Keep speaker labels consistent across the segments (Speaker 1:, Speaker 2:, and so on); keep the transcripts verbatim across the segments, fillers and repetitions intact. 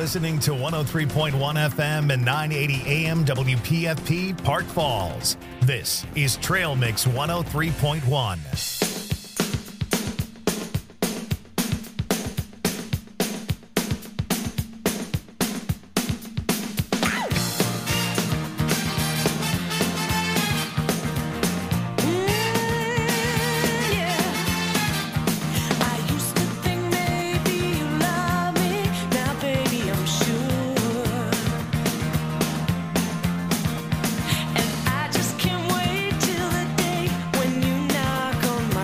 Speaker 1: listening to one oh three point one F M and nine eighty A M W P F P Park Falls. This is Trail Mix one oh three point one.
Speaker 2: And I just can't wait till the day when you knock on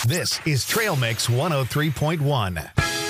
Speaker 1: This is Trail Mix one oh three point one.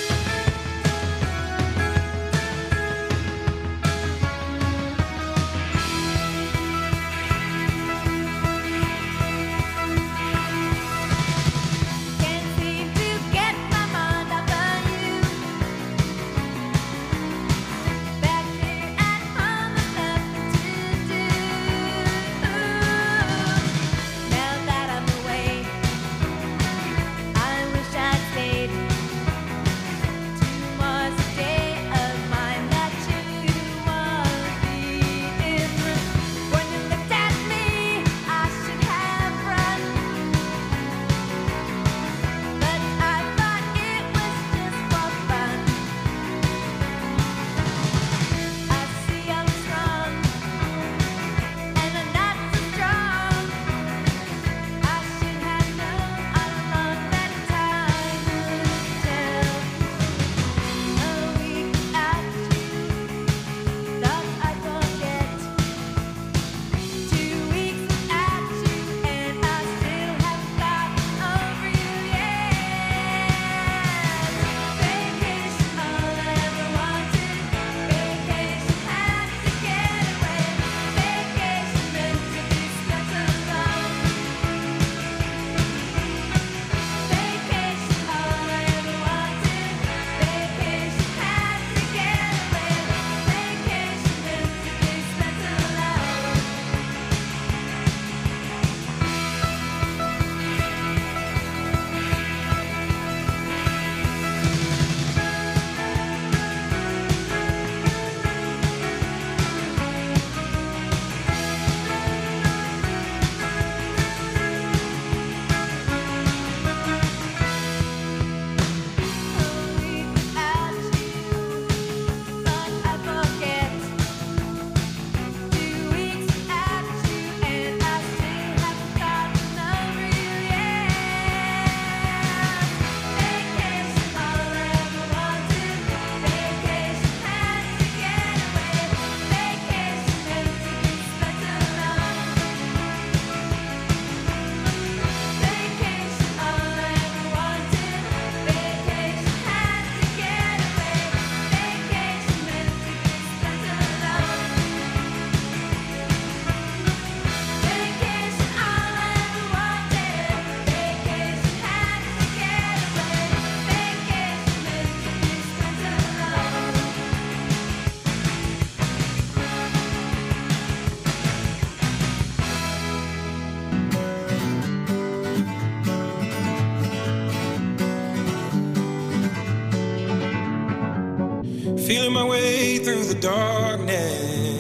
Speaker 2: Feeling my way through the darkness,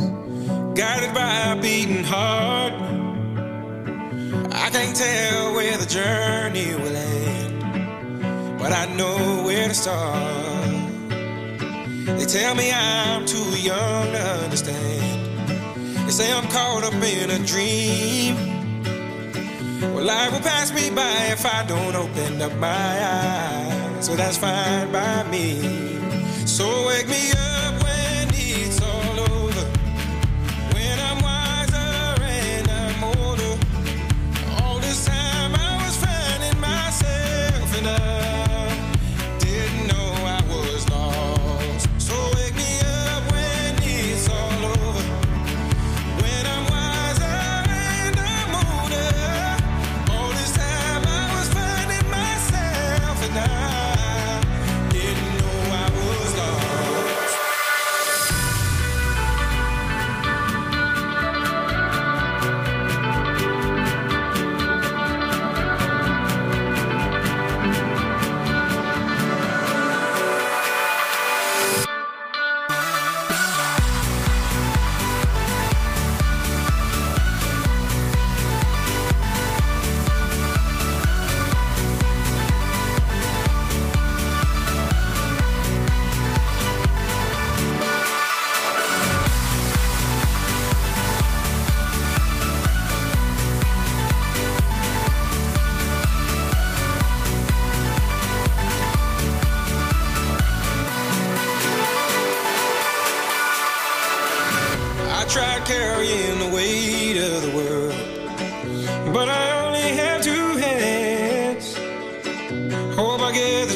Speaker 2: guided by a beating heart. I can't tell where the journey will end, but I know where to start. They tell me I'm too young to understand. They say I'm caught up in a dream. Well, life will pass me by if I don't open up my eyes, so that's fine by me. So wake me up when it's all over, when I'm wiser and I'm older. All this time I was finding myself and I didn't know I was lost. So wake me up when it's all over, when I'm wiser and I'm older. All this time I was finding myself and I tried carrying the weight of the world, but I only have two hands.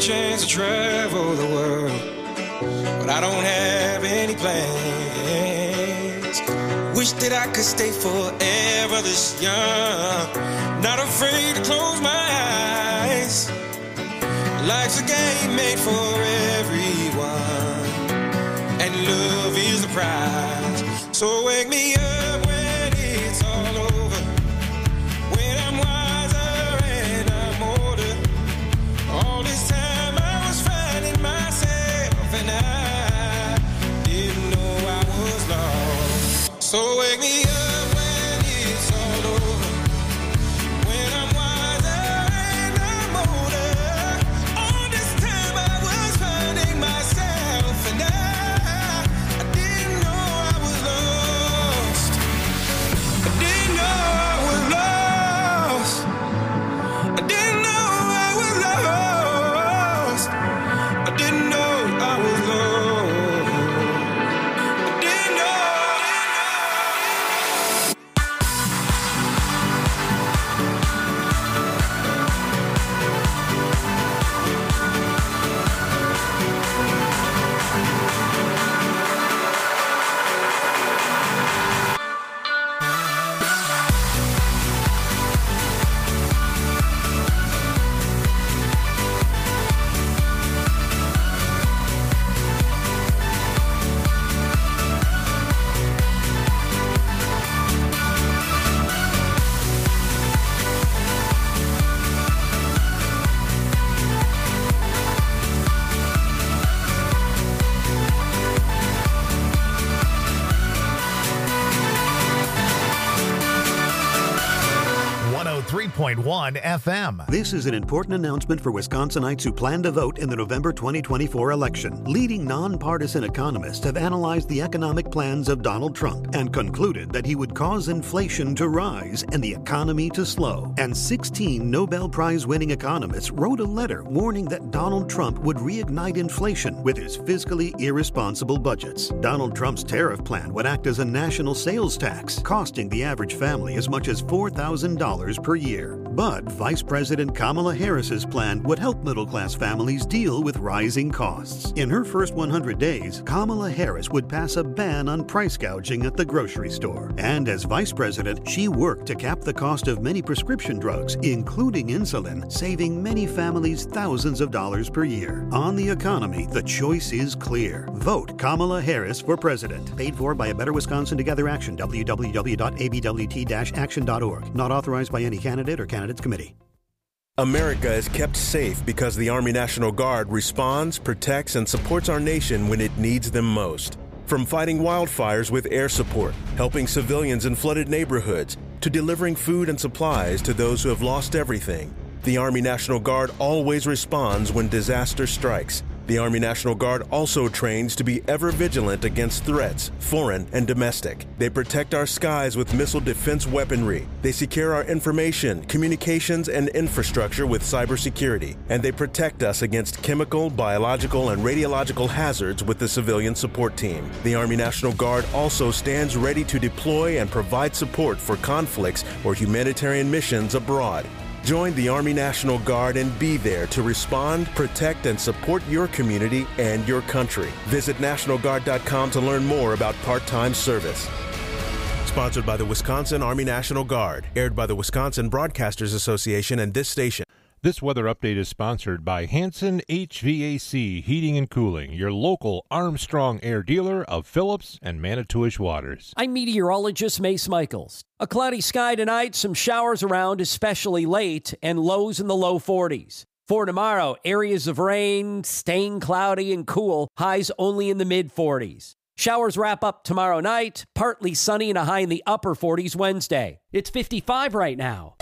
Speaker 2: chance to travel the world, but I don't have any plans. Wish that I could stay forever this young, not afraid to close my eyes. Life's a game made for everyone, and love is the prize. So wake me up when it's all over, when I'm wiser and I'm older. All this time I was finding myself, and I didn't know I was lost. So wake me up when it's all over, when I'm wiser and I'm older. All this time I was finding myself, and I, I didn't know I was lost. I didn't know I was lost. I didn't know I was lost. I didn't know I was lost. I didn't know.
Speaker 1: one oh three point one F M.
Speaker 3: This is an important announcement for Wisconsinites who plan to vote in the November twenty twenty-four election. Leading nonpartisan economists have analyzed the economic plans of Donald Trump and concluded that he would cause inflation to rise and the economy to slow. And sixteen Nobel Prize-winning economists wrote a letter warning that Donald Trump would reignite inflation with his fiscally irresponsible budgets. Donald Trump's tariff plan would act as a national sales tax, costing the average family as much as four thousand dollars per year. But Vice President Kamala Harris's plan would help middle-class families deal with rising costs. In her first one hundred days, Kamala Harris would pass a ban on price gouging at the grocery store. And as Vice President, she worked to cap the cost of many prescription drugs, including insulin, saving many families thousands of dollars per year. On the economy, the choice is clear. Vote Kamala Harris for president. Paid for by A Better Wisconsin Together Action, w w w dot a b w t dash action dot org. Not authorized by any candidate or candidates committee.
Speaker 4: America is kept safe because the Army National Guard responds, protects, and supports our nation when it needs them most. From fighting wildfires with air support, helping civilians in flooded neighborhoods, to delivering food and supplies to those who have lost everything, the Army National Guard always responds when disaster strikes. The Army National Guard also trains to be ever vigilant against threats, foreign and domestic. They protect our skies with missile defense weaponry. They secure our information, communications, and infrastructure with cybersecurity. And they protect us against chemical, biological, and radiological hazards with the civilian support team. The Army National Guard also stands ready to deploy and provide support for conflicts or humanitarian missions abroad. Join the Army National Guard and be there to respond, protect, and support your community and your country. Visit national guard dot com to learn more about part-time service. Sponsored by the Wisconsin Army National Guard. Aired by the Wisconsin Broadcasters Association and this station.
Speaker 5: This weather update is sponsored by Hanson H V A C Heating and Cooling, your local Armstrong Air dealer of Phillips and Manitowish Waters.
Speaker 6: I'm meteorologist Mace Michaels. A cloudy sky tonight, some showers around, especially late, and lows in the low forties. For tomorrow, areas of rain, staying cloudy and cool, highs only in the mid forties. Showers wrap up tomorrow night, partly sunny and a high in the upper forties Wednesday. It's fifty-five right now.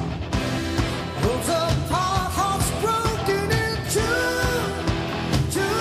Speaker 7: Broken into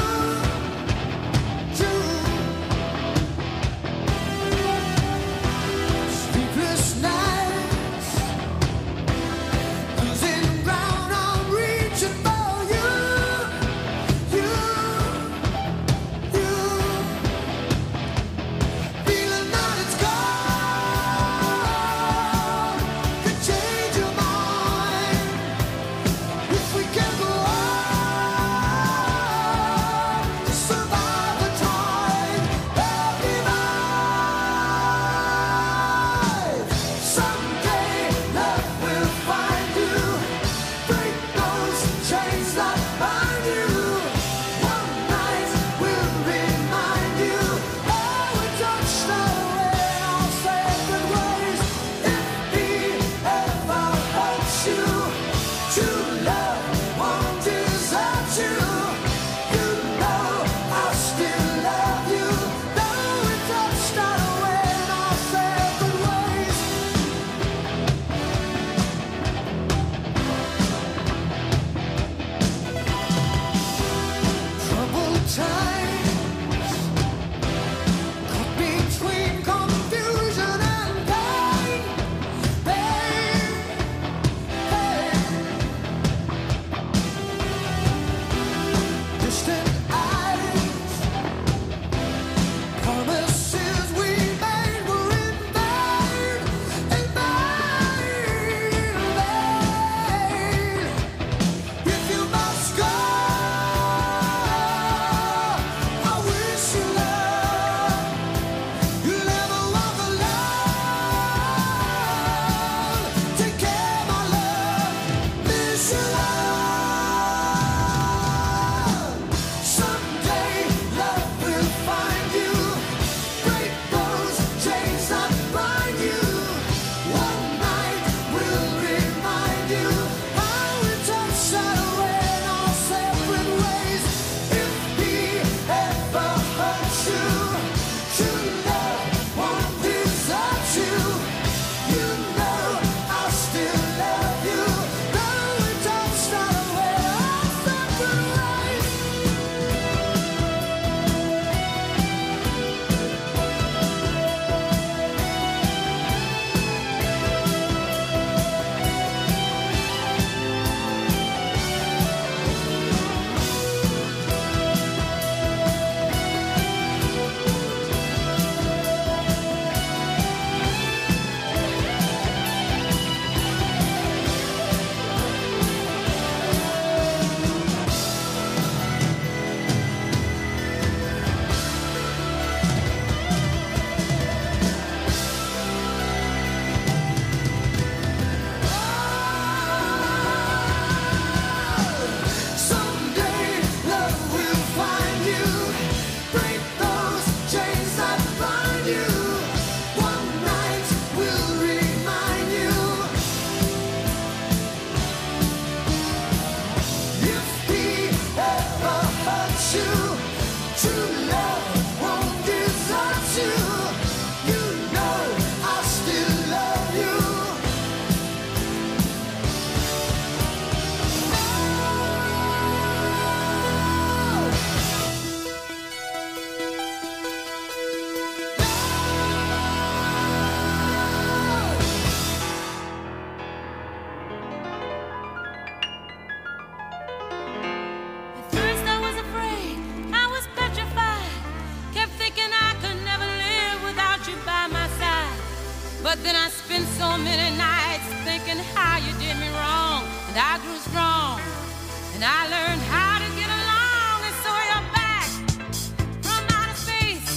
Speaker 7: But then I spent so many nights thinking how you did me wrong. And I grew strong, and I learned how to get along. And so you're back from outer space.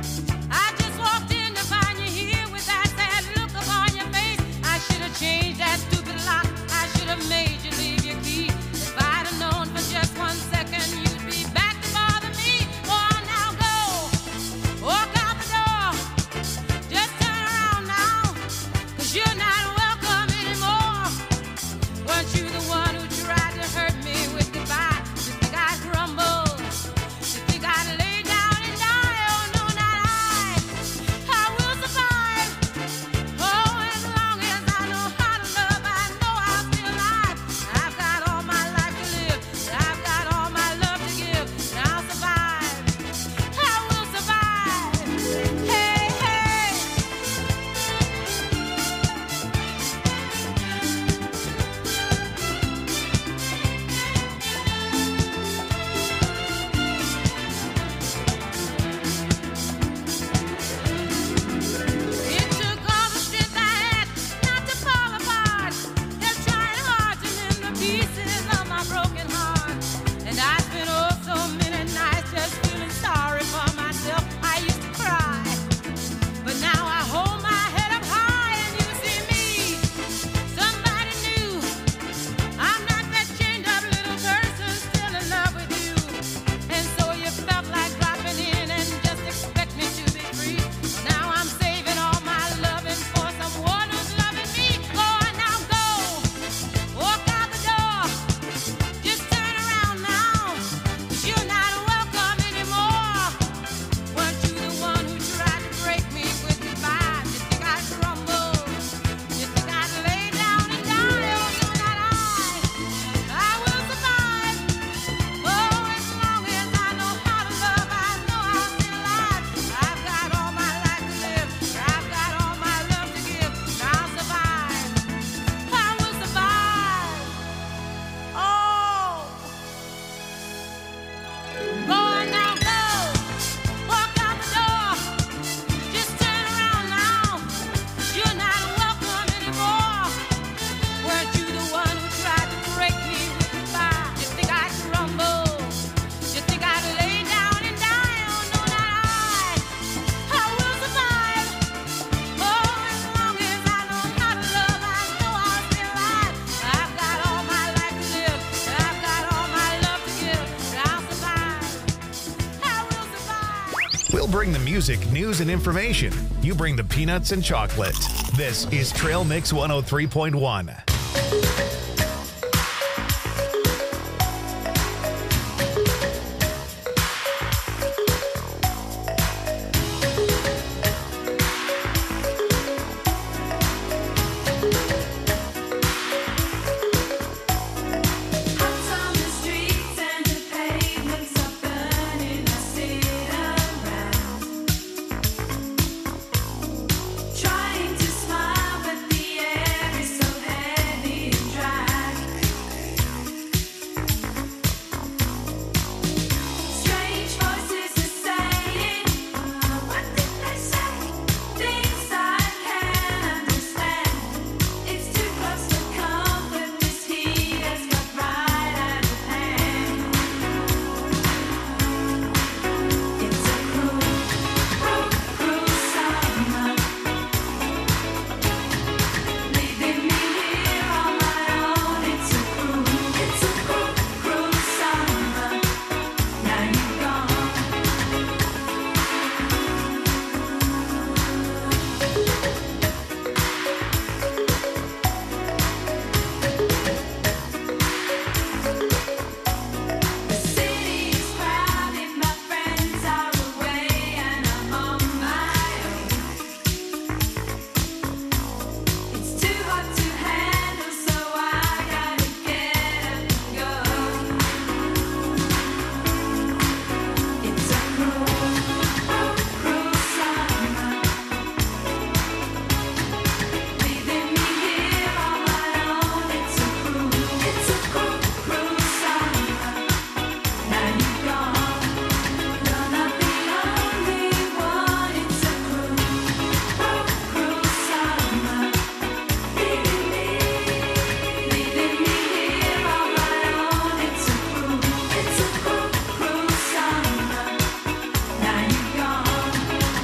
Speaker 7: I just walked in to find you here with that sad look upon your face. I should have changed that stupid lock. I should have made you leave your key. If I'd have known for just one second you'd be back to bother me. Oh, now go, walk out the door. Just turn around now, 'cause you're not welcome anymore. Weren't you the one who tried to hurt me with goodbye?
Speaker 1: We'll bring the music, news, and information. You bring the peanuts and chocolate. This is Trail Mix one oh three point one.
Speaker 8: Trying to smile, but the air is so heavy and dry. Strange voices are saying, oh, what did they say? Things I can't understand. It's too close to comfort. This heat has got right out of hand. It's a cruel, cruel, cruel summer. Leaving me here on my own. It's a cruel, it's a cruel, cruel summer. Now you're gone. The city is crowded, my friends are away, and I'm on my own. It's too hot to handle, so I gotta get up and go. It's a cruel, cruel, cruel summer. Leaving me here on my own. It's a cruel, it's a cruel, cruel summer. Now you're gone. You're not the only one. It's a cruel, cruel, cruel summer. Leaving me, leaving me here on my own. It's a cruel, it's a cruel, cruel summer. Now you're gone.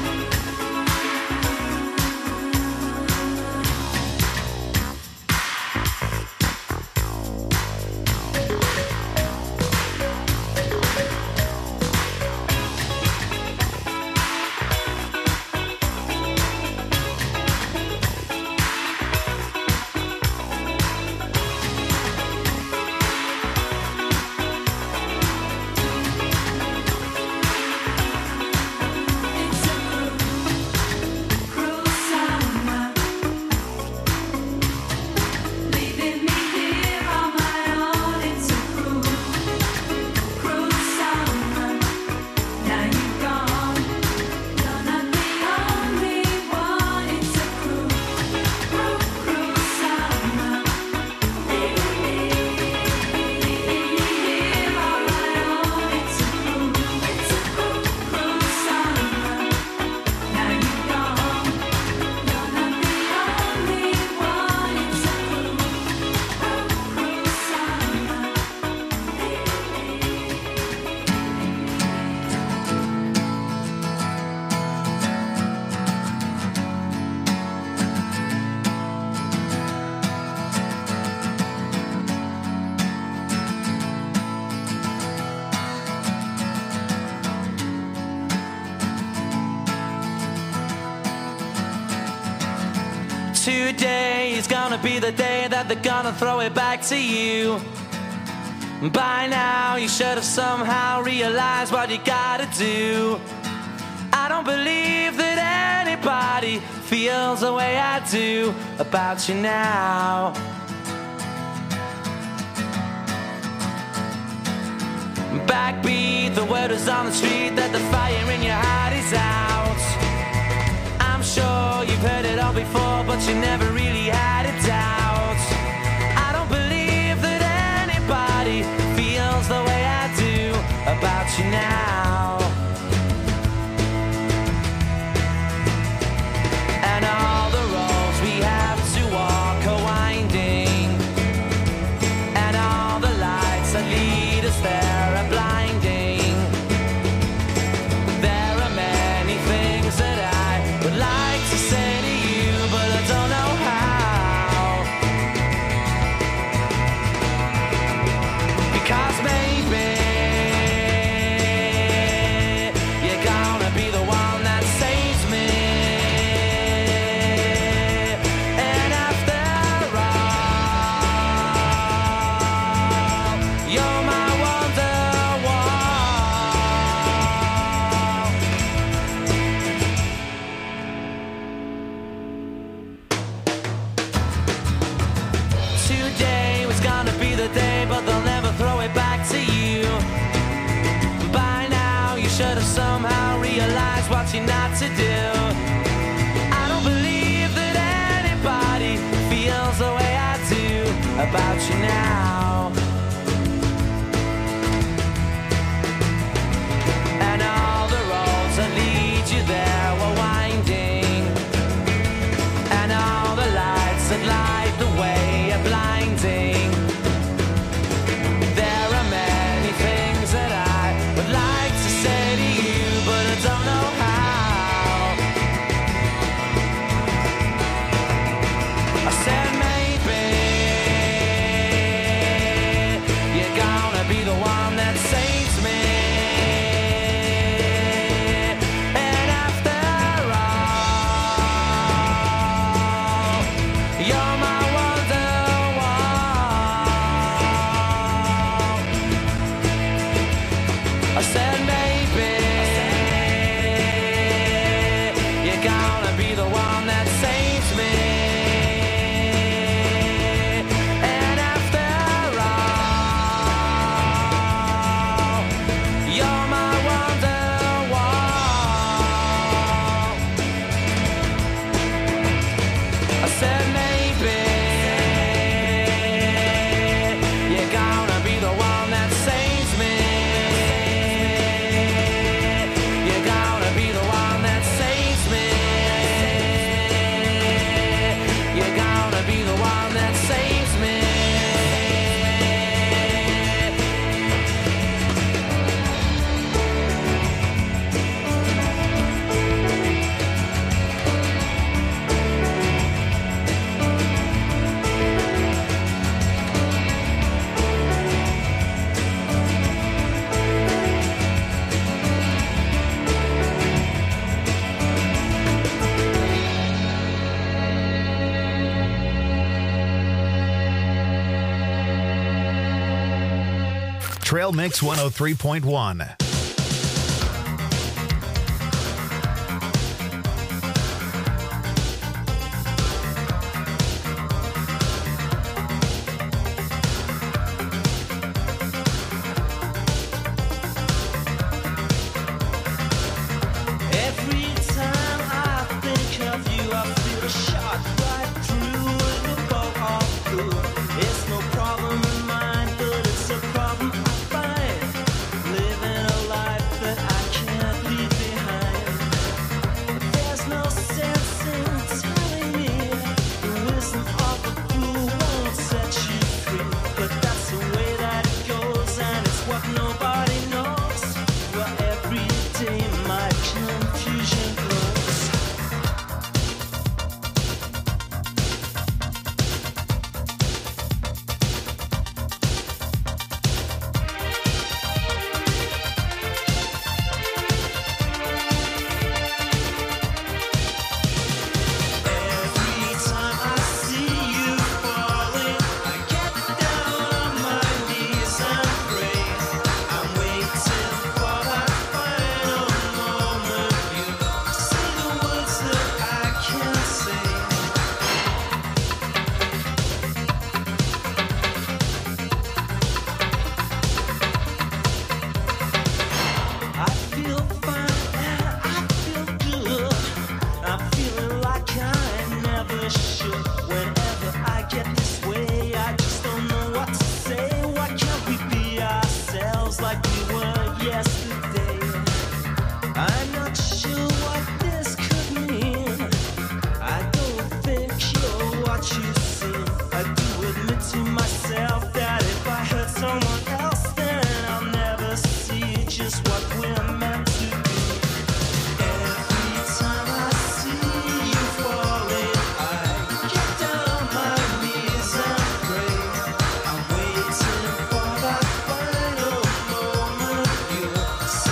Speaker 8: It's a cruel, cruel summer. Leaving me here on my own. It's a cruel, cruel summer. Now you're gone. You're not the only one. It's a cruel, cruel, cruel summer. Leaving me, leaving me here on my own. It's a cruel, it's a cruel, cruel summer. Now you're gone. You're not the only one. It's a cruel, cruel, cruel summer.
Speaker 9: Today is gonna be the day that they're gonna throw it back to you. By now, you should have somehow realized what you gotta do. I don't believe that anybody feels the way I do about you now. Backbeat, the word is on the street that the fire in your heart is out. I'm sure you've heard it all before, but you never really had a doubt. I don't believe that anybody feels the way I do about you now. And all the roads we have to walk are winding, and all the lights that lead us there are blinding. There are many things that I would like to say to you, but I don't know how. Because maybe should have somehow realized what you're not to do. I don't believe that anybody feels the way I do about you now. And all the roads that lead you there were winding, and all the lights that light the way are blinding. There are many things that I would like to say to you, but I don't know how. I said maybe you're gonna be the one that saves me. And after all, you're my Wonderwall. I said maybe you're gonna be the one that saves me. And after all, you're my Wonderwall. I said maybe you're gonna be the one that saves me. You're gonna be the one that saves me. You're gonna be the one that saves me.
Speaker 1: Trail Mix one oh three point one.
Speaker 9: Every time I think of you, I feel a shot right through the bow of blue. It's no problem in mine, but it's a problem I find. Living a life that I can't leave behind. There's no sense in telling me the wisdom of the fool won't set you free. But that's the way that it goes, and it's what nobody knows. Well, every day my confusion grows. Every time I see you falling, I get down on my knees and pray. I'm waiting for that final moment. You say the words that I can't say. I feel fine and I feel good. I'm feeling like I never should. Whenever I get this way, I just don't know what to say. Why can't we be ourselves like we were yesterday? I'm not sure what this could mean. I don't think you're what you seem. I do admit to myself that if I hurt someone else, then I'll never see just what we're meant to be. Every time I see you falling, I get down on my knees and pray. I'm waiting for that final moment. You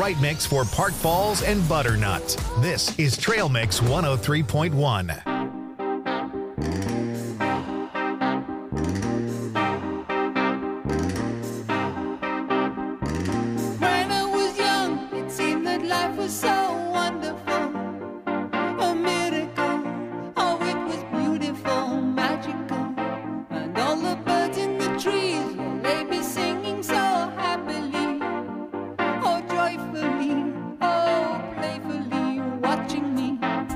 Speaker 1: right mix for Park Falls and Butternut. This is Trail Mix one oh three point one.
Speaker 8: When I was young, it seemed that life was so wonderful, a miracle. Oh, it was beautiful, magical, and all the birds in the trees, they be singing so happily, oh joyfully, oh playfully, watching me.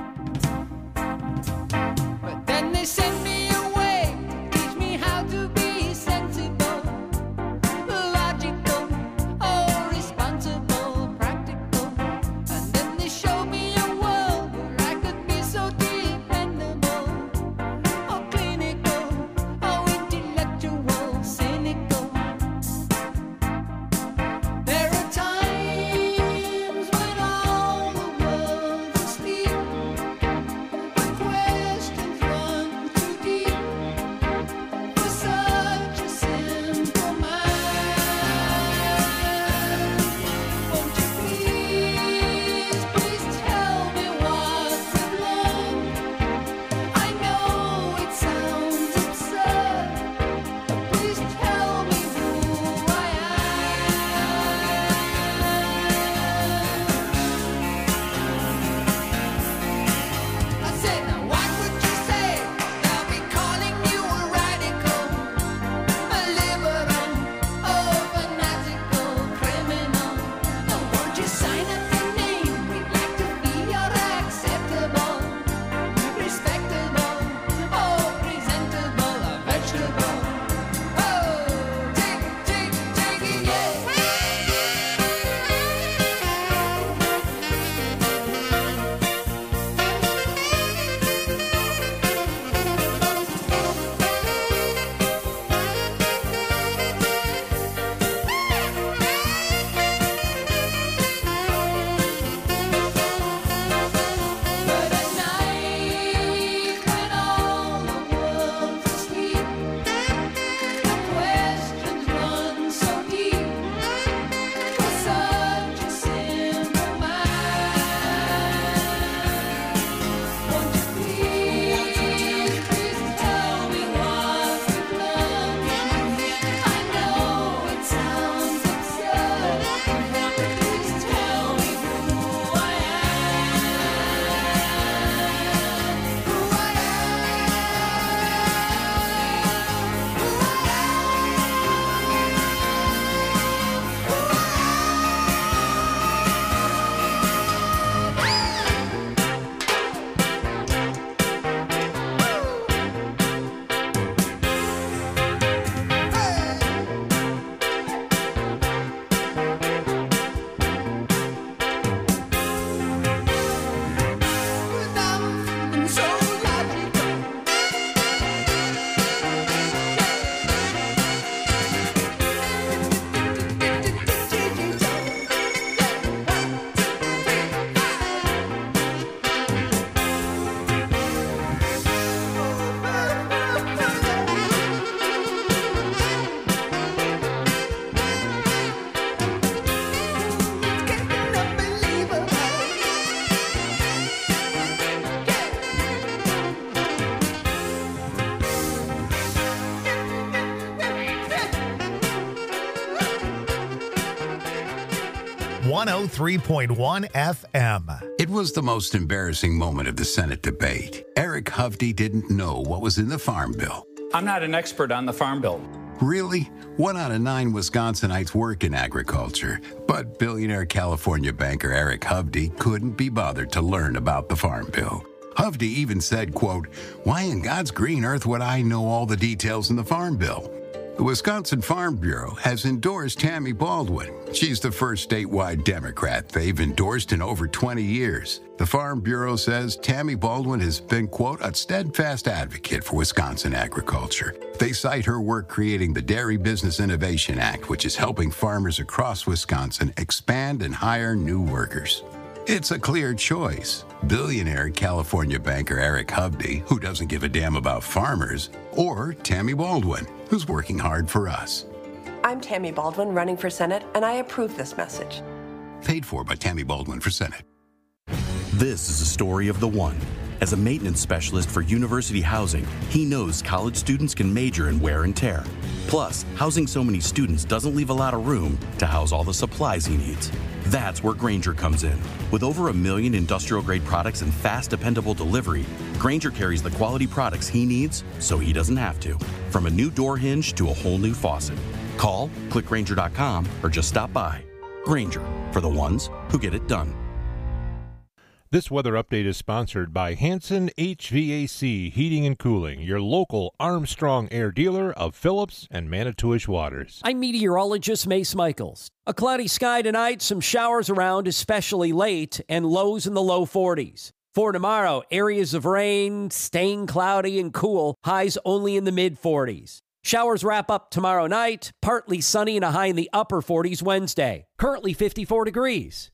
Speaker 8: But then they sent me away to teach me how to be sensible, logical, oh responsible, practical. And then they showed me a world where I could be so dependable, oh clinical, oh intellectual, cynical. There are times when all the world's asleep, when questions run too deep for such a simple mind. Won't you please, please tell me what I've learned? I know it sounds absurd, but please tell me who I am. I said, now what would you say? They'll be calling you a radical, a liberal, oh fanatical criminal. Oh, won't you sign up your name? We'd like to be your acceptable, respectable, oh presentable, a vegetable. Oh, take, take, take it, yeah. But at night, when all the world's asleep, the questions run so deep for such a simple mind. Won't you please, please tell me what we've learned? I know it sounds absurd, but please tell me who I am. Who I am so logical.
Speaker 1: one oh three point one F M.
Speaker 10: It was the most embarrassing moment of the Senate debate. Eric Hovde didn't know what was in the Farm Bill.
Speaker 11: I'm not an expert on the Farm Bill.
Speaker 10: Really? One out of nine Wisconsinites work in agriculture, but billionaire California banker Eric Hovde couldn't be bothered to learn about the Farm Bill. Hovde even said, quote, "Why in God's green earth would I know all the details in the Farm Bill?" The Wisconsin Farm Bureau has endorsed Tammy Baldwin. She's the first statewide Democrat they've endorsed in over twenty years. The Farm Bureau says Tammy Baldwin has been, quote, "a steadfast advocate for Wisconsin agriculture." They cite her work creating the Dairy Business Innovation Act, which is helping farmers across Wisconsin expand and hire new workers. It's a clear choice. Billionaire California banker Eric Hovde, who doesn't give a damn about farmers, or Tammy Baldwin, who's working hard for us.
Speaker 12: I'm Tammy Baldwin, running for Senate, and I approve this message.
Speaker 10: Paid for by Tammy Baldwin for Senate.
Speaker 12: This is a story of the one. As a maintenance specialist for university housing, he knows college students can major in wear and tear. Plus, housing so many students doesn't leave a lot of room to house all the supplies he needs. That's where Grainger comes in. With over a million industrial-grade products and fast, dependable delivery, Grainger carries the quality products he needs so he doesn't have to. From a new door hinge to a whole new faucet. Call, click Grainger dot com, or just stop by. Grainger, for the ones who get it done.
Speaker 5: This weather update is sponsored by Hanson H V A C Heating and Cooling, your local Armstrong Air dealer of Phillips and Manitowish Waters.
Speaker 6: I'm meteorologist Mace Michaels. A cloudy sky tonight, some showers around, especially late, and lows in the low forties. For tomorrow, areas of rain, staying cloudy and cool, highs only in the mid forties. Showers wrap up tomorrow night, partly sunny and a high in the upper forties Wednesday. Currently fifty-four degrees.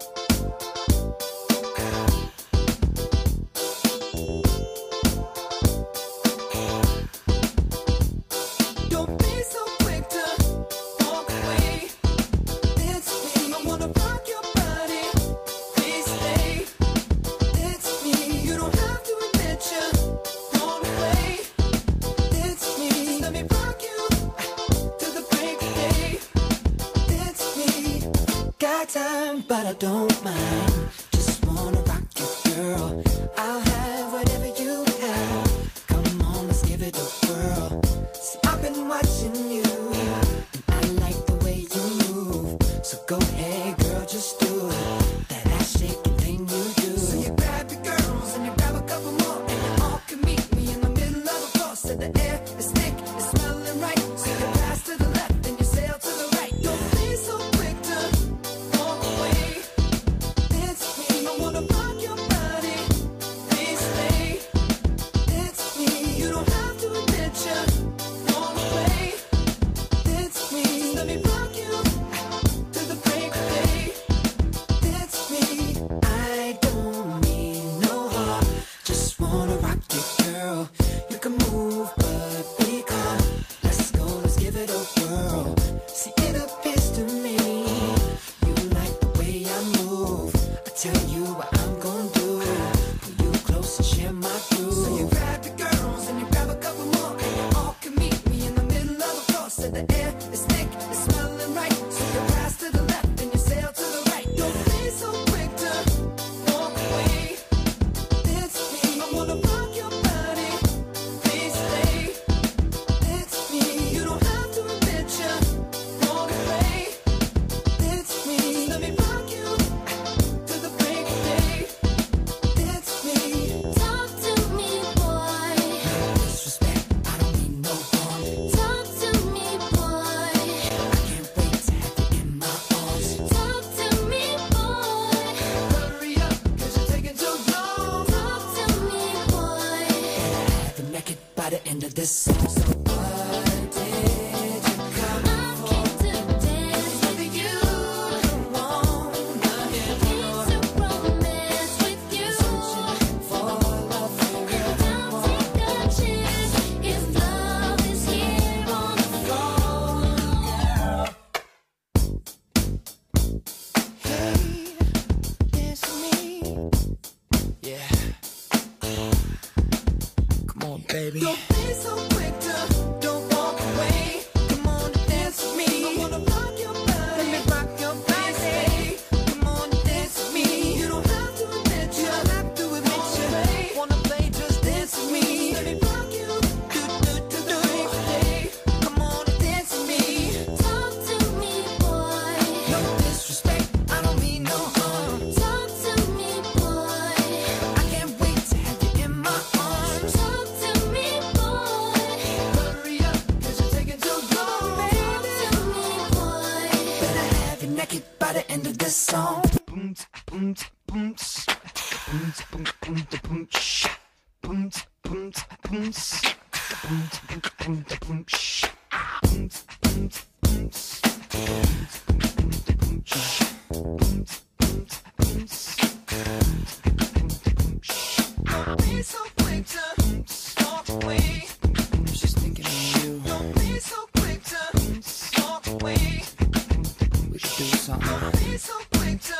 Speaker 8: Don't be so quick to walk away. It's me. I wanna rock your body. Please stay. It's me. You don't have to admit you're gone away. It's me. Just let me rock you to the break of day. It's me. Got time, but I don't mind. Just wanna rock you, girl. I'll have whatever you have. Come on, let's give it a whirl. See, I've been watching you, and I like the way you move. So go ahead, girl, just do it. That ass shaking thing you do. So you grab your girls and you grab a couple more, and you all can meet me in the middle of the floor. So the air is thick, it's smelling right. So you pass to the left and you sail to the right. Don't be so quick to walk away. It's me. I wanna rock your body. Please stay. It's me. You don't have to admit you're gone away. It's me. Just let me rock you to the break of day. It's me. I don't mean no harm. Just wanna rock you, girl. You can move, but be calm. Let's go, let's give it a whirl. See, it appears to me you like the way I move. I tell you what I'm gonna do. Pull you close and share my groove. So you grab your girls and you grab a couple more, and you all can meet me in the middle of the floor. So the air is thick, it's smelling right. So you pass to the left and you sail to the right. Don't be so quick to walk away. It's me. I wanna rock your body. Please stay. It's me. You don't have to admit you're gone away. It's me. Just let me rock you to the break of day. It's me. Talk to me, boy. No disrespect, I don't mean no harm. Talk to me, boy. I can't wait to have you in my arms. Talk to me, boy. Hurry up, cause you're taking too long. Talk to me, boy. And I have you naked by the end of this song. So what did you come I came to dance with you. Come on, I came to romance with you. For love, for real. Now take a chance. If love is here on the floor, hey, it's me. Yeah. Come on, baby. Don't be so quick to don't walk away. Come on and dance with me. I wanna rock your body. Let me rock your body. Come on and dance with me. You don't have to admit you don't have to admit you wanna play, just dance with me. Let me rock you. Do do do do day. Come on and dance with me. Talk to me, boy. No disrespect, I don't mean no harm. Talk to me, boy. I can't wait to have you in my arms. Talk to me, boy. Hurry up, cause you're taking too long, baby. Talk to me, boy. Better have you naked by the end of this song. Boom, boom, boom, boom, boom, boom, boom, boom, sh- boom, boom, boom, boom, s- boom, boom, boom, boom, sh- boom, boom, boom, s- boom, boom, boom, sh- boom, boom, boom, s- boom, boom, boom, sh- Don't be so quick to walk away. I'm just thinking of you. Don't be so quick to walk away. We could do something. Don't be so quick to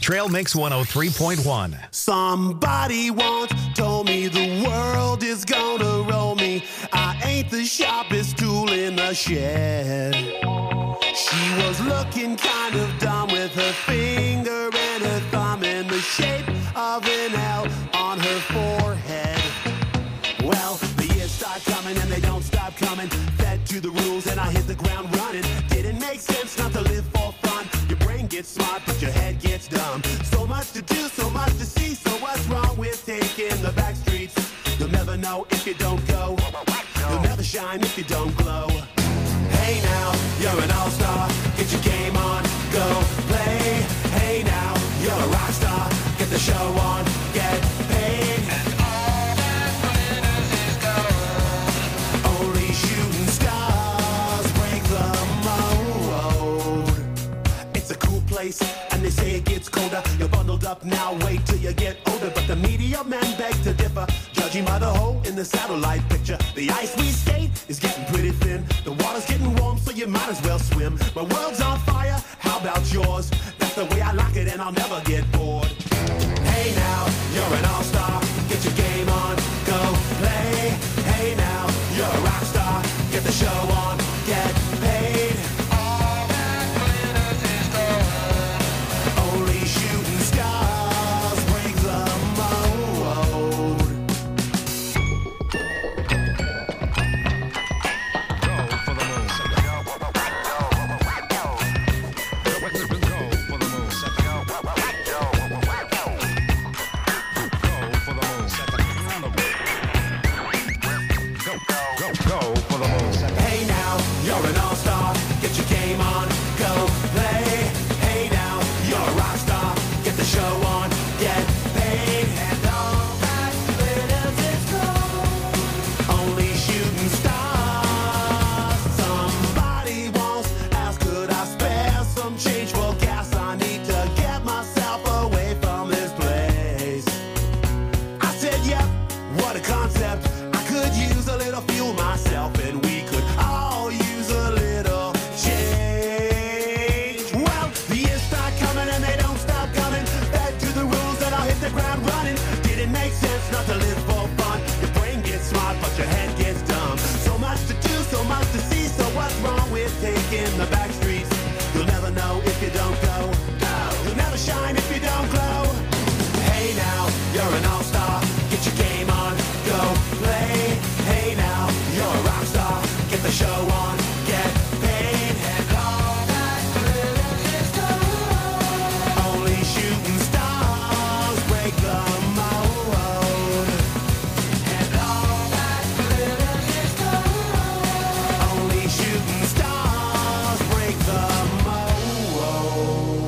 Speaker 1: Trail Mix one oh three point one.
Speaker 13: Somebody once told me the world is gonna roll me. I ain't the sharpest tool in the shed. She was looking kind of dumb with her finger and her thumb in the shape of an L on her forehead. Well, the years start coming and they don't stop coming. Fed to the rules and I hit the ground running. Didn't make sense not to live for fun. Your brain gets smart but your head gets dumb. So much to do, so much to see. So what's wrong with taking the back streets? You'll never know if you don't go. You'll never shine if you don't glow. Hey now, you're an all-star. Get your game on, go play. Hey now, you're a rock star. Get the show on, get paid. And all that glitters is gold. Only shooting stars break the mold. It's a cool place, and they say it gets colder. You're bundled up now, wait till you get older. But the media men beg to differ, judging by the hole in the satellite picture. The ice we skate is getting pretty thin. The water's getting warm, so you might as well swim. My world's on fire, how about yours? That's the way I like it, and I'll never get bored. Hey now, you're an all-star. Get your game on, go play. Hey now, you're a rock star. Get the show on, get paid. All that glitters is gold. Only shooting stars break the mold. Hey now, you're an all-star. Get your game on, go play. Hey now, you're a rock star. Get the show on, get paid. And all that glitters is gold. Only shooting stars. Somebody once asked, could I spare some change for gas? I need to get myself away from this place. I said, yep, what a concept. I could use a little fuel myself, and we could all use a little change. Well, the years start coming and they don't stop coming. Back to the rules and I'll hit the ground running. Didn't make sense not to live for fun. Your brain gets smart but your head gets dumb. So much to do, so much to see. So what's wrong with taking the back streets? You'll never know if you don't go. You'll never shine if you don't glow. Hey now, you're an all-star. Get your game on, go play. Hey now, you're a rock star. Get the show on, get paid. And all that glitters is gold. Only shooting stars break the mold. And all that glitters is gold. Only shooting stars break the mold.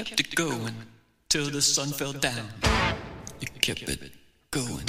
Speaker 14: kept it going till the sun fell down. You kept it going.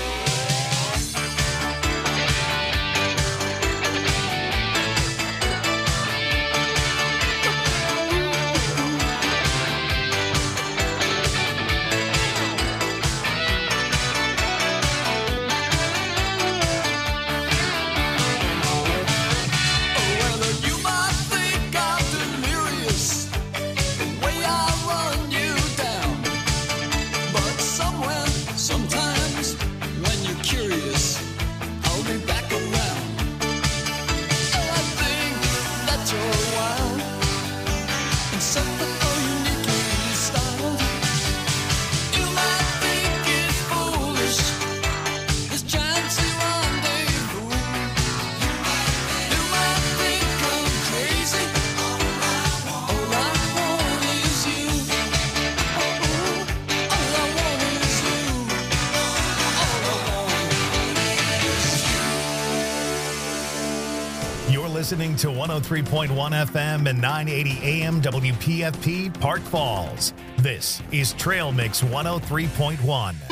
Speaker 1: Listening to one oh three point one F M and nine eighty A M W P F P Park Falls. This is Trail Mix one oh three point one.